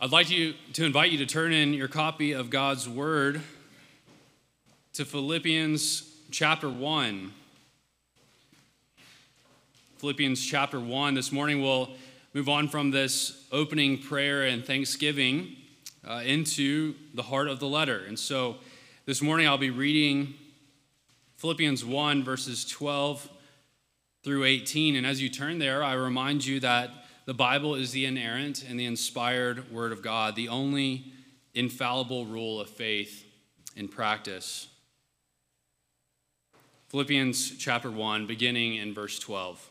I'd like to invite you to turn in your copy of God's Word to Philippians chapter 1. Philippians chapter 1. This morning we'll move on from this opening prayer and thanksgiving into the heart of the letter. And so this morning I'll be reading Philippians 1, verses 12 through 18. And as you turn there, I remind you that the Bible is the inerrant and the inspired Word of God, the only infallible rule of faith in practice. Philippians chapter 1, beginning in verse 12.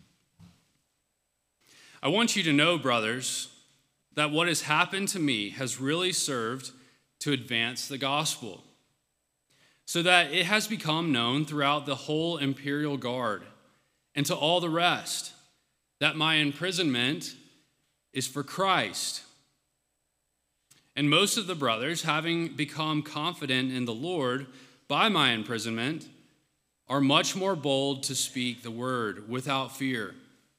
I want you to know, brothers, that what has happened to me has really served to advance the gospel, so that it has become known throughout the whole imperial guard and to all the rest that my imprisonment is for Christ. And most of the brothers, having become confident in the Lord by my imprisonment, are much more bold to speak the word without fear.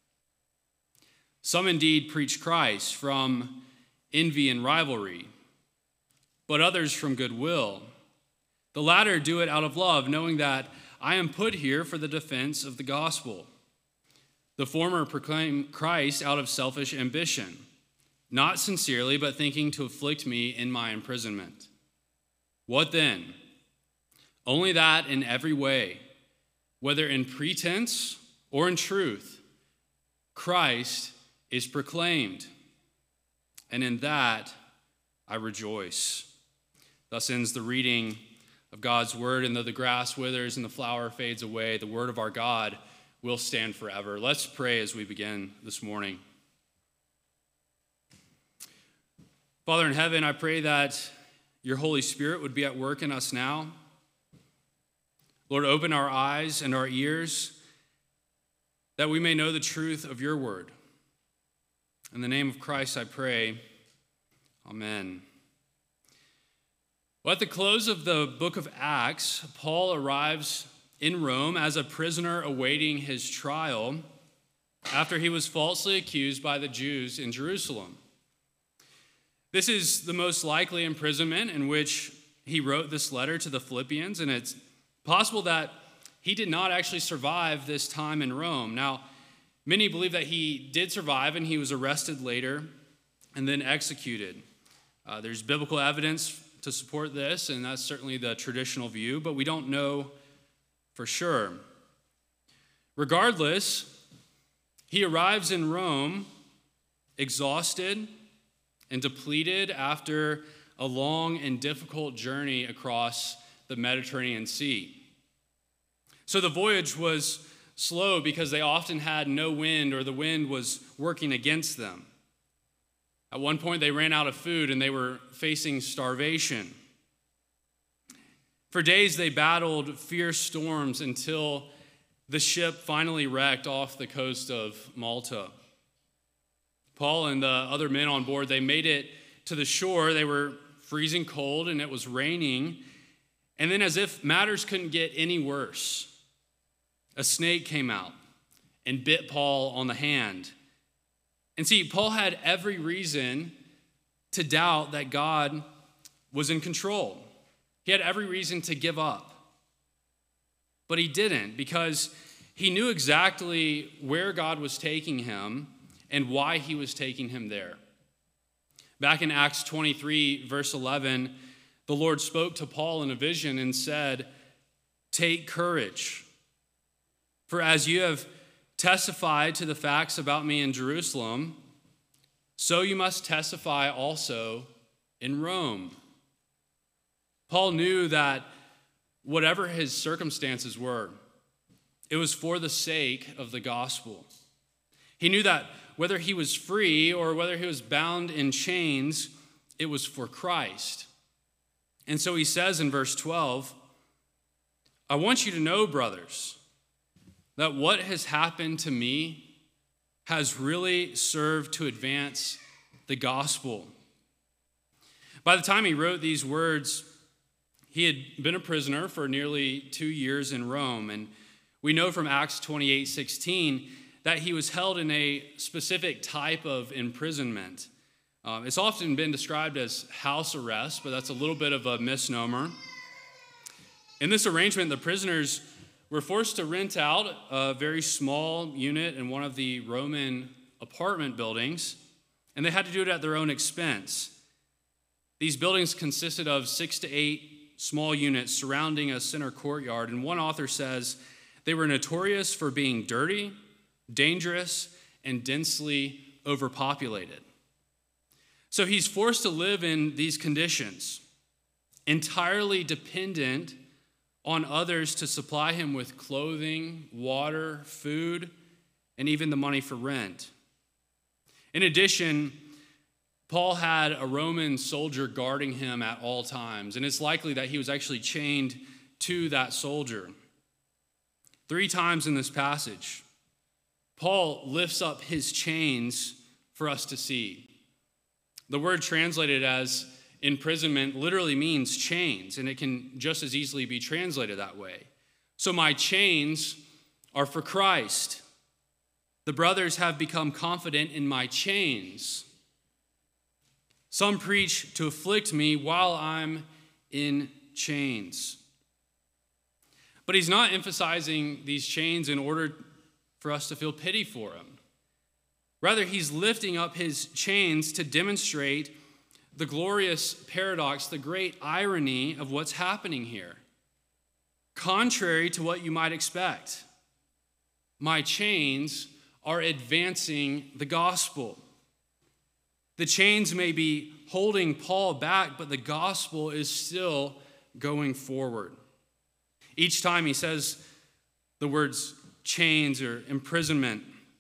Some indeed preach Christ from envy and rivalry, but others from goodwill. The latter do it out of love, knowing that I am put here for the defense of the gospel. The former proclaim Christ out of selfish ambition, not sincerely, but thinking to afflict me in my imprisonment. What then? Only that in every way, whether in pretense or in truth, Christ is proclaimed, and in that I rejoice. Thus ends the reading of God's word, and though the grass withers and the flower fades away, the word of our God will stand forever. Let's pray as we begin this morning. Father in heaven, I pray that your Holy Spirit would be at work in us now. Lord, open our eyes and our ears that we may know the truth of your word. In the name of Christ, I pray. Amen. Well, at the close of the book of Acts, Paul arrives in Rome as a prisoner awaiting his trial after he was falsely accused by the Jews in Jerusalem. This is the most likely imprisonment in which he wrote this letter to the Philippians, and it's possible that he did not actually survive this time in Rome. Now, many believe that he did survive and he was arrested later and then executed. There's biblical evidence to support this, and that's certainly the traditional view, but we don't know for sure. Regardless, he arrives in Rome exhausted and depleted after a long and difficult journey across the Mediterranean Sea. So the voyage was slow because they often had no wind, or the wind was working against them. At one point, they ran out of food and they were facing starvation. For days, they battled fierce storms until the ship finally wrecked off the coast of Malta. Paul and the other men on board, they made it to the shore. They were freezing cold and it was raining. And then, as if matters couldn't get any worse, a snake came out and bit Paul on the hand. And see, Paul had every reason to doubt that God was in control. He had every reason to give up. But he didn't, because he knew exactly where God was taking him and why he was taking him there. Back in Acts 23, verse 11, the Lord spoke to Paul in a vision and said, "Take courage, for as you have testified to the facts about me in Jerusalem, so you must testify also in Rome." Paul knew that whatever his circumstances were, it was for the sake of the gospel. He knew that whether he was free or whether he was bound in chains, it was for Christ. And so he says in verse 12, "I want you to know, brothers, that what has happened to me has really served to advance the gospel." By the time he wrote these words, he had been a prisoner for nearly 2 years in Rome, and we know from Acts 28:16 that he was held in a specific type of imprisonment, It's often been described as house arrest, but that's a little bit of a misnomer. In this arrangement, the prisoners were forced to rent out a very small unit in one of the Roman apartment buildings, and they had to do it at their own expense. These buildings consisted of 6 to 8 small units surrounding a center courtyard, and one author says they were notorious for being dirty, dangerous, and densely overpopulated. So he's forced to live in these conditions, entirely dependent on others to supply him with clothing, water, food, and even the money for rent. In addition, Paul had a Roman soldier guarding him at all times, and it's likely that he was actually chained to that soldier. 3 times in this passage, Paul lifts up his chains for us to see. The word translated as imprisonment literally means chains, and it can just as easily be translated that way. So my chains are for Christ. The brothers have become confident in my chains. Some preach to afflict me while I'm in chains. But he's not emphasizing these chains in order for us to feel pity for him. Rather, he's lifting up his chains to demonstrate the glorious paradox, the great irony of what's happening here. Contrary to what you might expect, my chains are advancing the gospel. The chains may be holding Paul back, but the gospel is still going forward. Each time he says the words chains or imprisonment,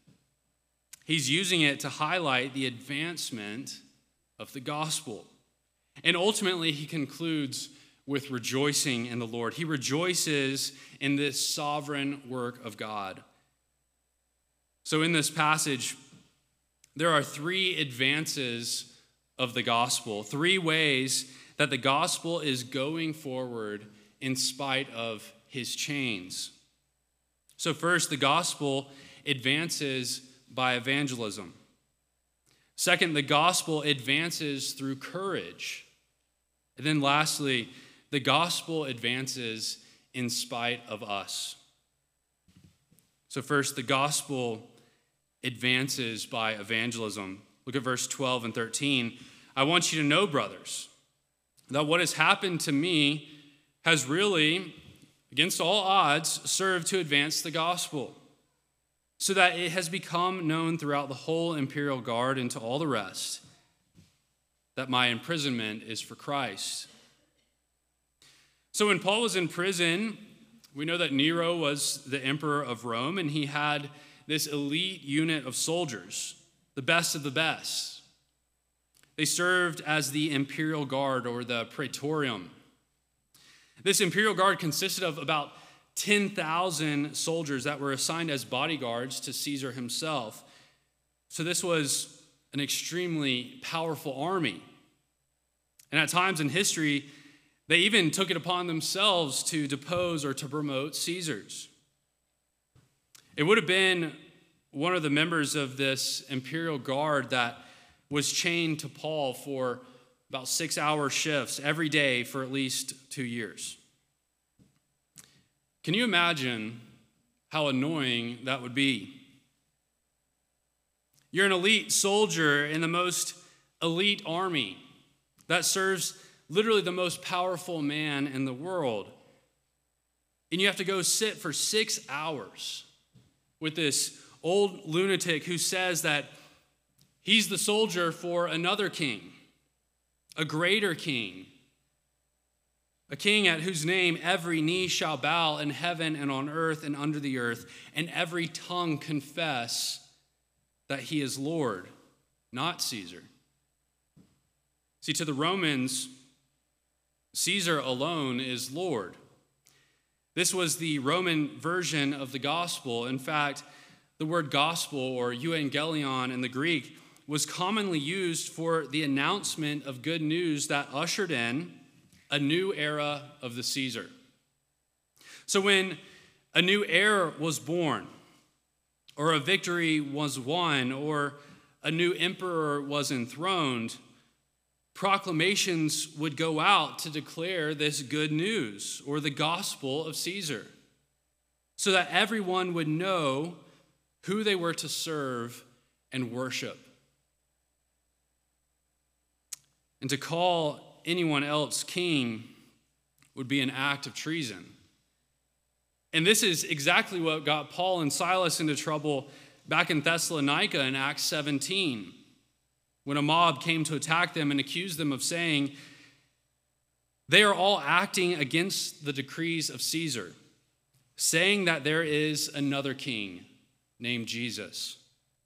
he's using it to highlight the advancement of the gospel. And ultimately, he concludes with rejoicing in the Lord. He rejoices in this sovereign work of God. So in this passage, there are 3 advances of the gospel, 3 ways that the gospel is going forward in spite of his chains. So first, the gospel advances by evangelism. Second, the gospel advances through courage. And then lastly, the gospel advances in spite of us. So first, the gospel advances by evangelism. Look at verse 12 and 13. I want you to know, brothers, that what has happened to me has really, against all odds, served to advance the gospel, so that it has become known throughout the whole imperial guard and to all the rest that my imprisonment is for Christ. So when Paul was in prison, we know that Nero was the emperor of Rome, and he had this elite unit of soldiers, the best of the best. They served as the imperial guard, or the praetorium. This imperial guard consisted of about 10,000 soldiers that were assigned as bodyguards to Caesar himself. So this was an extremely powerful army. And at times in history, they even took it upon themselves to depose or to promote Caesars. It would have been one of the members of this imperial guard that was chained to Paul for about 6-hour shifts every day for at least 2 years. Can you imagine how annoying that would be? You're an elite soldier in the most elite army that serves literally the most powerful man in the world. And you have to go sit for 6 hours with this old lunatic who says that he's the soldier for another king, a greater king, a king at whose name every knee shall bow in heaven and on earth and under the earth, and every tongue confess that he is Lord, not Caesar. See, to the Romans, Caesar alone is Lord. This was the Roman version of the gospel. In fact, the word gospel, or euangelion in the Greek, was commonly used for the announcement of good news that ushered in a new era of the Caesar. So when a new heir was born, or a victory was won, or a new emperor was enthroned, proclamations would go out to declare this good news or the gospel of Caesar, so that everyone would know who they were to serve and worship. And to call anyone else king would be an act of treason. And this is exactly what got Paul and Silas into trouble back in Thessalonica in Acts 17, when a mob came to attack them and accused them of saying, they are all acting against the decrees of Caesar, saying that there is another king named Jesus.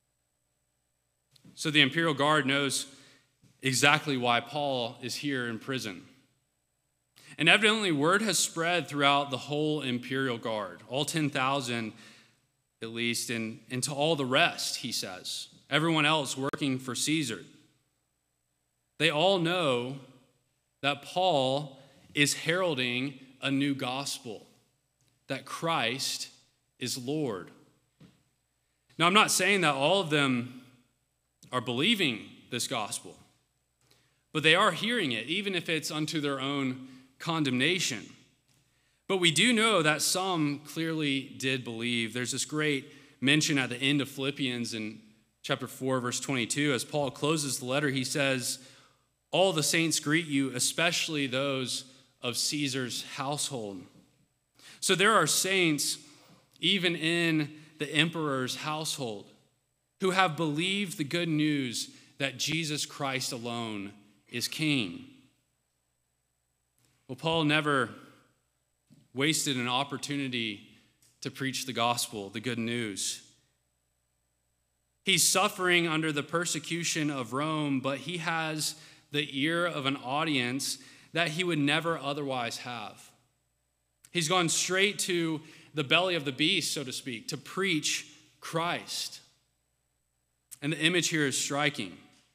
So the imperial guard knows exactly why Paul is here in prison. And evidently, word has spread throughout the whole imperial guard, all 10,000 at least, and to all the rest, he says, everyone else working for Caesar. They all know that Paul is heralding a new gospel, that Christ is Lord. Now, I'm not saying that all of them are believing this gospel, but they are hearing it, even if it's unto their own condemnation. But we do know that some clearly did believe. There's this great mention at the end of Philippians in chapter 4, verse 22. As Paul closes the letter, he says, all the saints greet you, especially those of Caesar's household. So there are saints, even in the emperor's household, who have believed the good news that Jesus Christ alone is king. Well, Paul never wasted an opportunity to preach the gospel, the good news. He's suffering under the persecution of Rome, but he has the ear of an audience that he would never otherwise have. He's gone straight to the belly of the beast, so to speak, to preach Christ. And the image here is striking.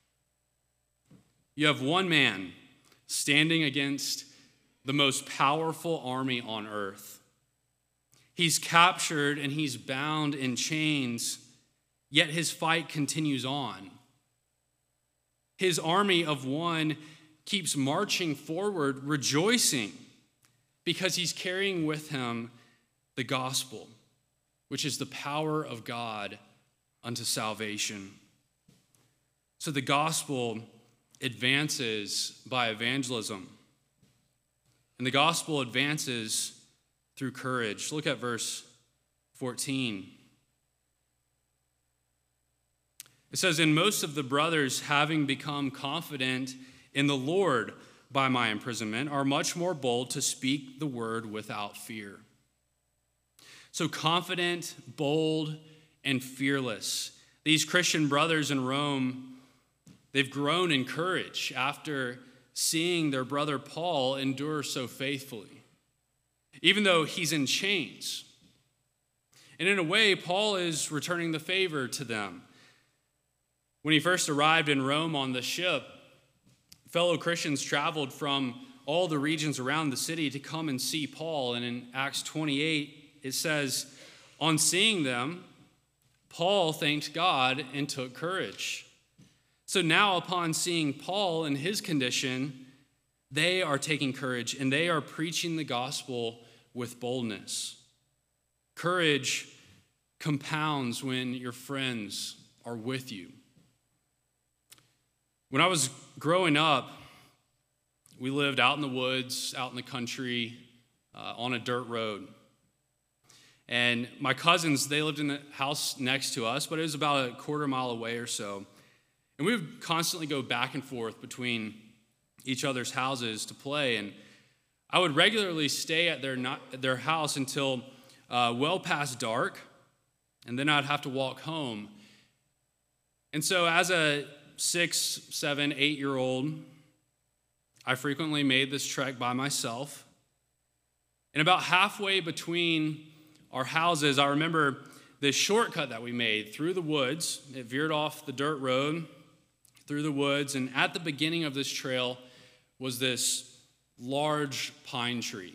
You have one man standing against the most powerful army on earth. He's captured and he's bound in chains, yet his fight continues on. His army of one keeps marching forward, rejoicing, because he's carrying with him the gospel, which is the power of God unto salvation. So the gospel advances by evangelism. And the gospel advances through courage. Look at verse 14. It says, and most of the brothers, having become confident in the Lord by my imprisonment, are much more bold to speak the word without fear. So confident, bold, and fearless. These Christian brothers in Rome, they've grown in courage after seeing their brother Paul endure so faithfully, even though he's in chains. And in a way, Paul is returning the favor to them. When he first arrived in Rome on the ship, fellow Christians traveled from all the regions around the city to come and see Paul. And in Acts 28, it says, on seeing them, Paul thanked God and took courage. So now upon seeing Paul in his condition, they are taking courage and they are preaching the gospel with boldness. Courage compounds when your friends are with you. When I was growing up, we lived out in the woods, out in the country, on a dirt road. And my cousins, they lived in the house next to us, but it was about a quarter mile away or so. And we would constantly go back and forth between each other's houses to play. And I would regularly stay at their house until well past dark, and then I'd have to walk home. And so as a 6, 7, 8-year-old, I frequently made this trek by myself. And about halfway between our houses, I remember this shortcut that we made through the woods. It veered off the dirt road through the woods, and at the beginning of this trail was this large pine tree.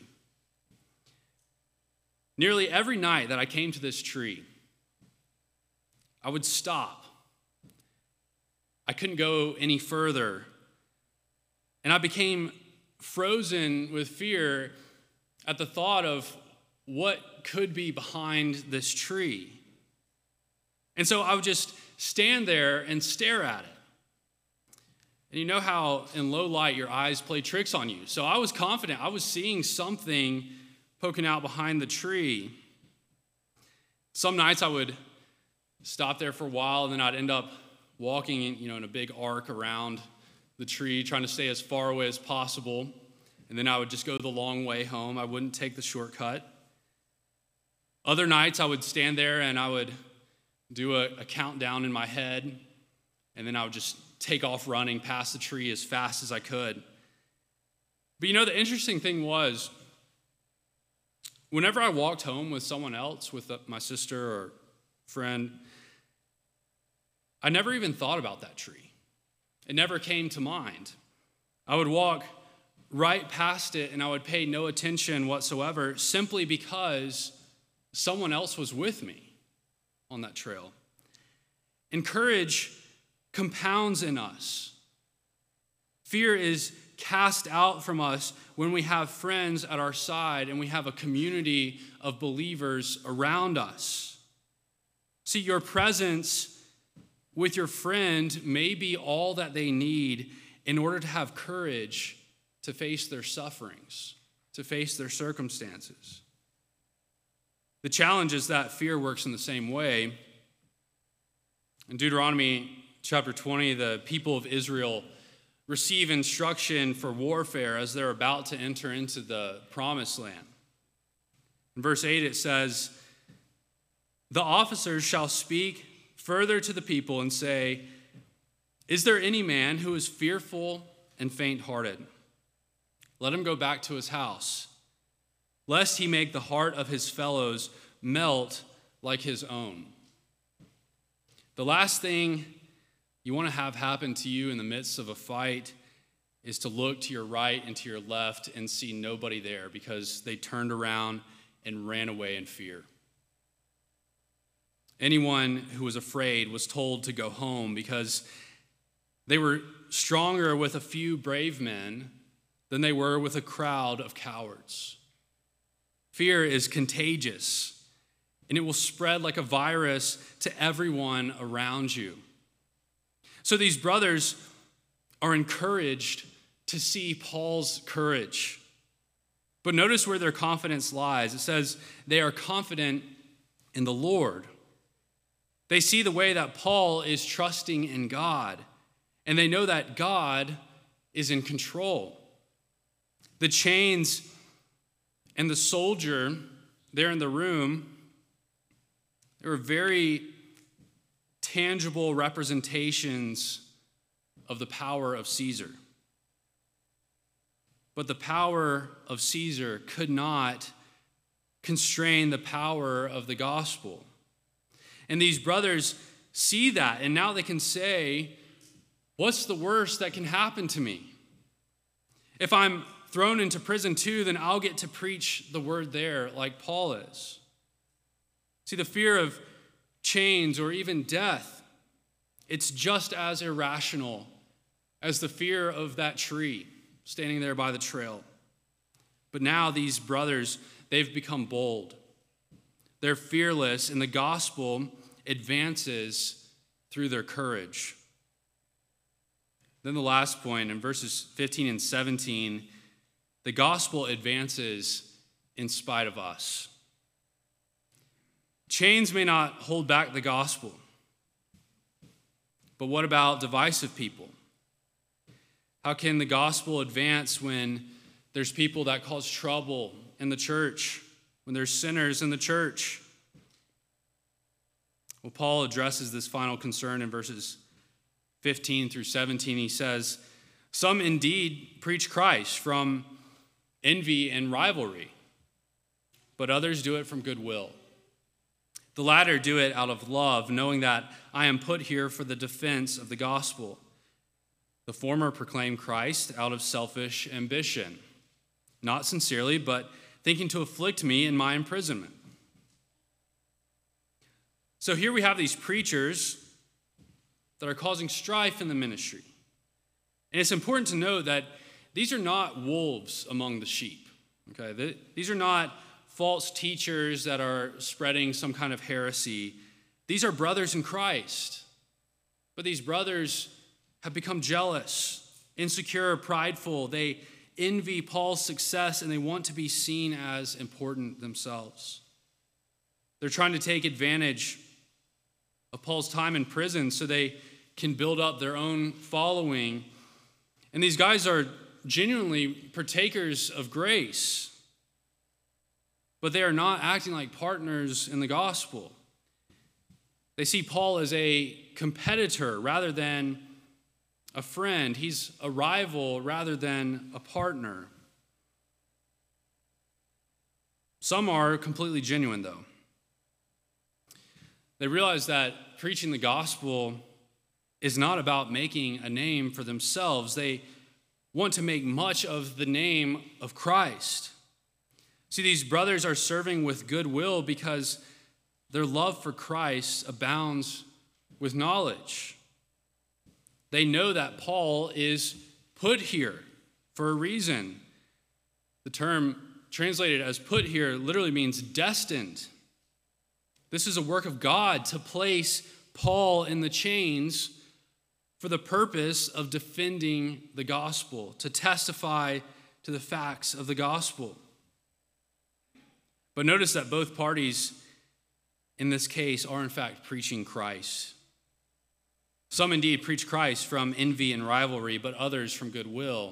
Nearly every night that I came to this tree, I would stop I couldn't go any further. And I became frozen with fear at the thought of what could be behind this tree. And so I would just stand there and stare at it. And you know how in low light your eyes play tricks on you. So I was confident I was seeing something poking out behind the tree. Some nights I would stop there for a while, and then I'd end up walking in a big arc around the tree, trying to stay as far away as possible. And then I would just go the long way home. I wouldn't take the shortcut. Other nights I would stand there and I would do a countdown in my head, and then I would just take off running past the tree as fast as I could. But the interesting thing was, whenever I walked home with someone else, with my sister or friend, I never even thought about that tree. It never came to mind. I would walk right past it and I would pay no attention whatsoever, simply because someone else was with me on that trail. And courage compounds in us. Fear is cast out from us when we have friends at our side and we have a community of believers around us. See, your presence with your friend may be all that they need in order to have courage to face their sufferings, to face their circumstances. The challenge is that fear works in the same way. In Deuteronomy chapter 20, the people of Israel receive instruction for warfare as they're about to enter into the promised land. In verse 8 it says, "The officers shall speak further to the people and say, 'Is there any man who is fearful and faint-hearted? Let him go back to his house, lest he make the heart of his fellows melt like his own.'" The last thing you want to have happen to you in the midst of a fight is to look to your right and to your left and see nobody there because they turned around and ran away in fear. Anyone who was afraid was told to go home because they were stronger with a few brave men than they were with a crowd of cowards. Fear is contagious, and it will spread like a virus to everyone around you. So these brothers are encouraged to see Paul's courage. But notice where their confidence lies. It says they are confident in the Lord. They see the way that Paul is trusting in God, and they know that God is in control. The chains and the soldier there in the room, they were very tangible representations of the power of Caesar. But the power of Caesar could not constrain the power of the gospel. And these brothers see that, and now they can say, what's the worst that can happen to me? If I'm thrown into prison too, then I'll get to preach the word there like Paul is. See, the fear of chains or even death, it's just as irrational as the fear of that tree standing there by the trail. But now these brothers, they've become bold. They're fearless, and the gospel advances through their courage. Then the last point, in verses 15 and 17, the gospel advances in spite of us. Chains may not hold back the gospel, but what about divisive people? How can the gospel advance when there's people that cause trouble in the church, when there's sinners in the church? Well, Paul addresses this final concern in verses 15 through 17. He says, "Some indeed preach Christ from envy and rivalry, but others do it from goodwill. The latter do it out of love, knowing that I am put here for the defense of the gospel. The former proclaim Christ out of selfish ambition, not sincerely, but thinking to afflict me in my imprisonment." So here we have these preachers that are causing strife in the ministry. And it's important to note that these are not wolves among the sheep. Okay? These are not false teachers that are spreading some kind of heresy. These are brothers in Christ. But these brothers have become jealous, insecure, prideful. They envy Paul's success, and they want to be seen as important themselves. They're trying to take advantage of Paul's time in prison so they can build up their own following. And these guys are genuinely partakers of grace, but they are not acting like partners in the gospel. They see Paul as a competitor rather than a friend. He's a rival rather than a partner. Some are completely genuine, though. They realize that preaching the gospel is not about making a name for themselves. They want to make much of the name of Christ. See, these brothers are serving with goodwill because their love for Christ abounds with knowledge. They know that Paul is put here for a reason. The term translated as put here literally means destined. This is a work of God to place Paul in the chains for the purpose of defending the gospel, to testify to the facts of the gospel. But notice that both parties in this case are in fact preaching Christ. Some indeed preach Christ from envy and rivalry, but others from goodwill.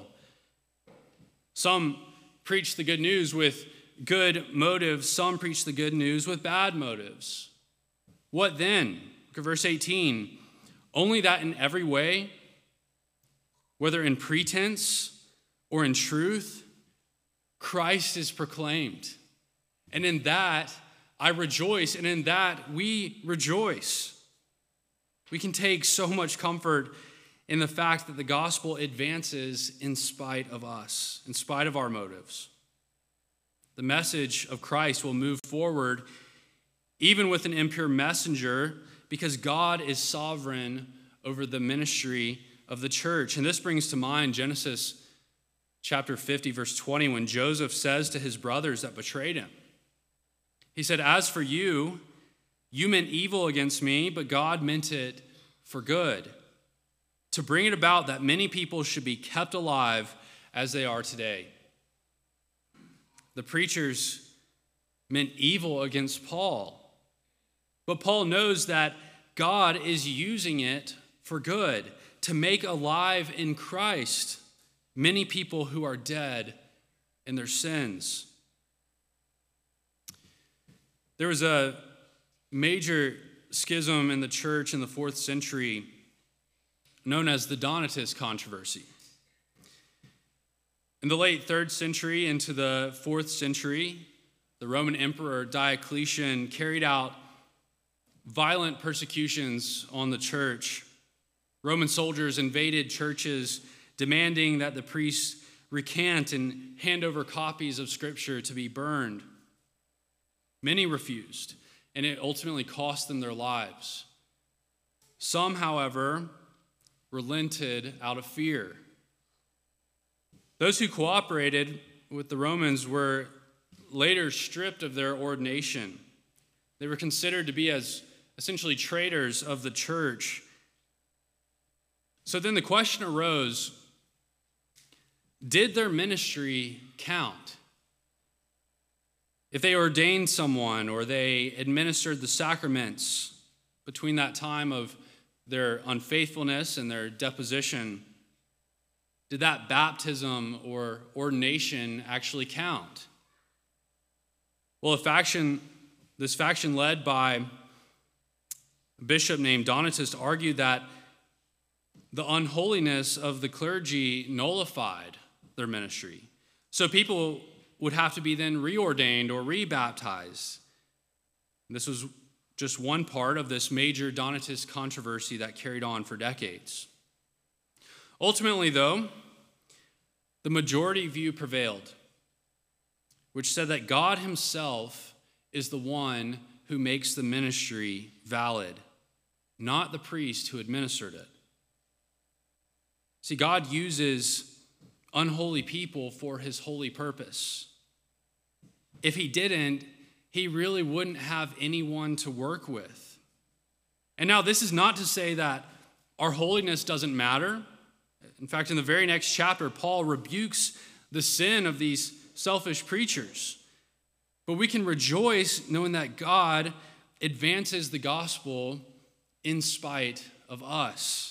Some preach the good news with good motives. Some preach the good news with bad motives. What then? Look at verse 18. Only that in every way, whether in pretense or in truth, Christ is proclaimed. And in that I rejoice, and in that we rejoice. We can take so much comfort in the fact that the gospel advances in spite of us, in spite of our motives. The message of Christ will move forward even with an impure messenger because God is sovereign over the ministry of the church. And this brings to mind Genesis chapter 50, verse 20, when Joseph says to his brothers that betrayed him, he said, "As for you, you meant evil against me, but God meant it for good, to bring it about that many people should be kept alive as they are today." The preachers meant evil against Paul, but Paul knows that God is using it for good, to make alive in Christ many people who are dead in their sins. There was a major schism in the church in the 4th century known as the Donatist controversy. In the late 3rd century into the 4th century, the Roman Emperor Diocletian carried out violent persecutions on the church. Roman soldiers invaded churches, demanding that the priests recant and hand over copies of Scripture to be burned. Many refused, and it ultimately cost them their lives. Some, however, relented out of fear. Those who cooperated with the Romans were later stripped of their ordination. They were considered to be as essentially traitors of the church. So then the question arose, did their ministry count? If they ordained someone or they administered the sacraments between that time of their unfaithfulness and their deposition, did that baptism or ordination actually count? Well, this faction led by a bishop named Donatist argued that the unholiness of the clergy nullified their ministry. So people would have to be then reordained or rebaptized. This was just one part of this major Donatist controversy that carried on for decades. Ultimately, though, the majority view prevailed, which said that God himself is the one who makes the ministry valid. not the priest who administered it. See, God uses unholy people for his holy purpose. If he didn't, he really wouldn't have anyone to work with. And now, this is not to say that our holiness doesn't matter. In fact, in the very next chapter, Paul rebukes the sin of these selfish preachers. But we can rejoice knowing that God advances the gospel in spite of us.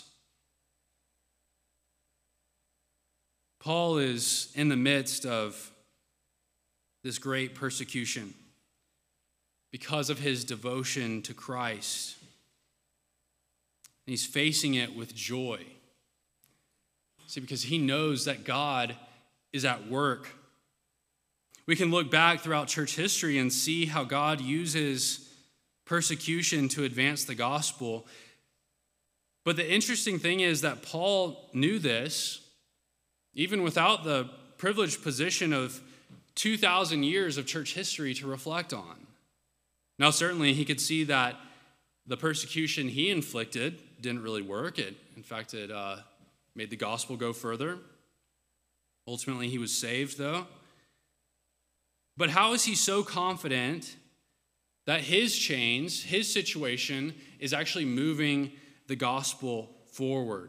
Paul is in the midst of this great persecution because of his devotion to Christ. And he's facing it with joy. See, because he knows that God is at work. We can look back throughout church history and see how God uses persecution to advance the gospel. But the interesting thing is that Paul knew this, even without the privileged position of 2,000 years of church history to reflect on. Now, certainly he could see that the persecution he inflicted didn't really work. In fact, it made the gospel go further. Ultimately, he was saved, though. But how is he so confident that his chains, his situation, is actually moving the gospel forward?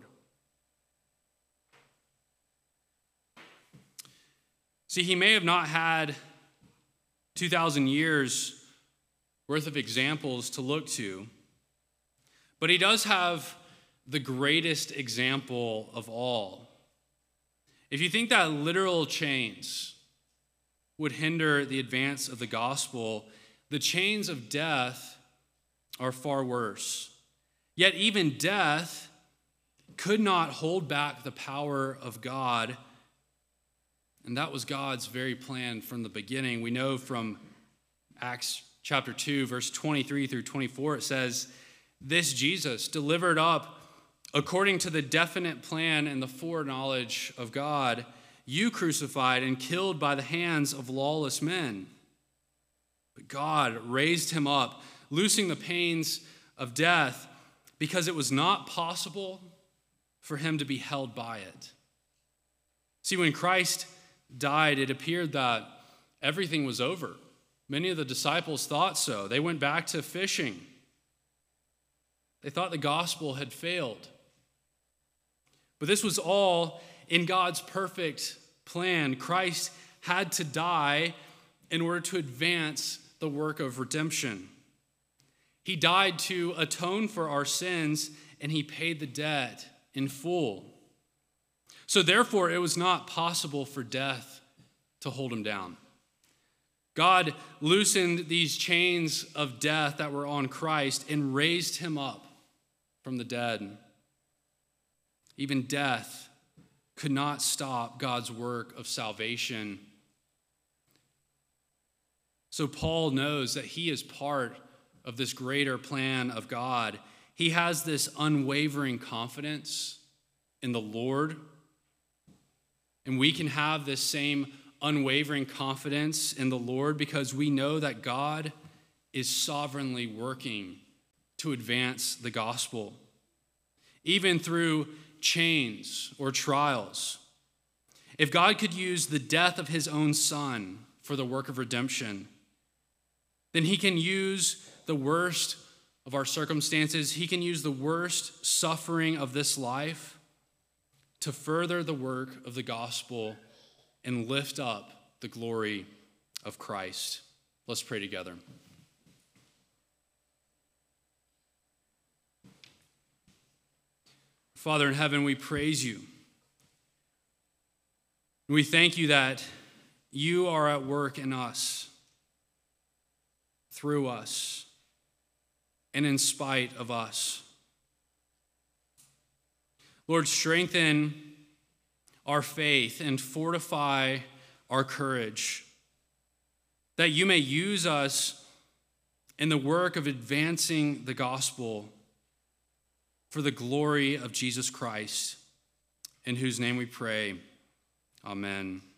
See, he may have not had 2,000 years worth of examples to look to, but he does have the greatest example of all. If you think that literal chains would hinder the advance of the gospel, the chains of death are far worse. Yet even death could not hold back the power of God, and that was God's very plan from the beginning. We know from Acts chapter 2, verse 23 through 24, it says, "This Jesus, delivered up according to the definite plan and the foreknowledge of God, you crucified and killed by the hands of lawless men. But God raised him up, loosing the pains of death, because it was not possible for him to be held by it." See, when Christ died, it appeared that everything was over. Many of the disciples thought so. They went back to fishing. They thought the gospel had failed. But this was all in God's perfect plan. Christ had to die in order to advance the work of redemption. He died to atone for our sins, and he paid the debt in full. So therefore, it was not possible for death to hold him down. God loosened these chains of death that were on Christ and raised him up from the dead. Even death could not stop God's work of salvation. So Paul knows that he is part of this greater plan of God. He has this unwavering confidence in the Lord. And we can have this same unwavering confidence in the Lord because we know that God is sovereignly working to advance the gospel, even through chains or trials. If God could use the death of his own son for the work of redemption, then he can use the worst of our circumstances. He can use the worst suffering of this life to further the work of the gospel and lift up the glory of Christ. Let's pray together. Father in heaven, we praise you. We thank you that you are at work in us, through us, and in spite of us. Lord, strengthen our faith and fortify our courage, that you may use us in the work of advancing the gospel for the glory of Jesus Christ, in whose name we pray. Amen.